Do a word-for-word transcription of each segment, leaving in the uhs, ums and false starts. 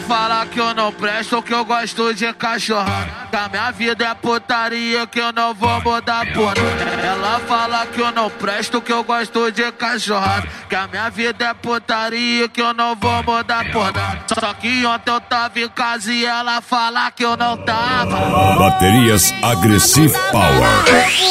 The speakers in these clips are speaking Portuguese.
fala que eu não presto, que eu gosto de cachorrada. Que a minha vida é putaria, que eu não vou mudar por nada. Ela fala que eu não presto, que eu gosto de cachorrada. Que a minha vida é putaria, que eu não vou mudar por nada. Só que ontem eu tava em casa e ela fala que eu não tava. Baterias Agressive Power.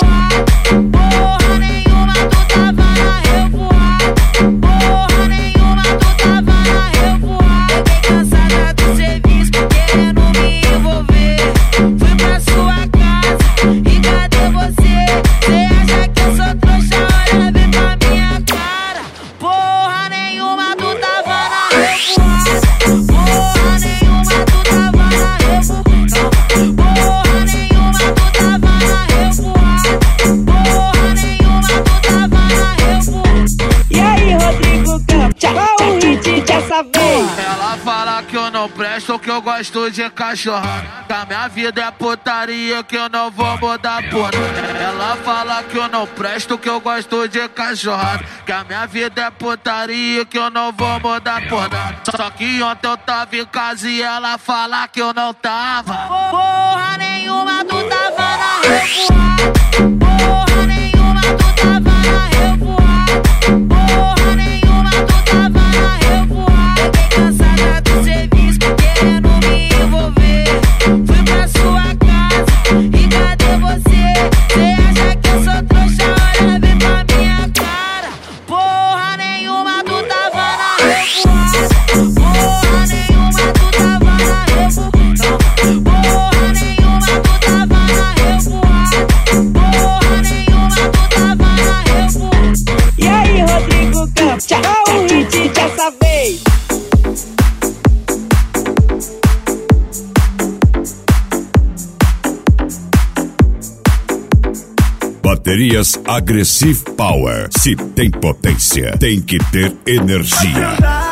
Porra nenhuma, tu tava na revoada. Porra nenhuma, tu tava na revoada. Fiquei cansada do serviço, querendo me envolver. Fui pra sua casa e cadê você? Cê acha que eu sou trouxa? Olha bem pra minha cara. Porra nenhuma, tu tava na revoada. Porra nenhuma, tu tava na revoada. Porra nenhuma, tu tava na revoada. Porra nenhuma, tu tava na revoada. E aí, Rodrigo Campos, qual o hit dessa vez? Ela fala que eu não presto, que eu gosto de cachorrada. Que a minha vida é putaria, que eu não vou mudar por nada. Ela fala que eu não presto, que eu gosto de cachorrada. Que a minha vida é putaria, que eu não vou mudar por nada. Só que ontem eu tava em casa e ela fala que eu não tava. Porra nenhuma, tu tava na revoada. Porra nenhuma, tu tava na revoada. Porra nenhuma, tu tava na revoada. Fiquei cansada do serviço, querendo me envolver. Fui pra sua casa e cadê você? Cê acha que eu sou trouxa? Olha bem pra minha cara. Porra nenhuma, tu tava na revoada. Porra nenhuma, tu tava na revoada. Porra nenhuma, tu tava na revoada. Porra nenhuma, tu tava na revoada. E aí, Rodrigo Campos, qual o hit dessa vez? Baterias Agressive Power. Se tem potência, tem que ter energia.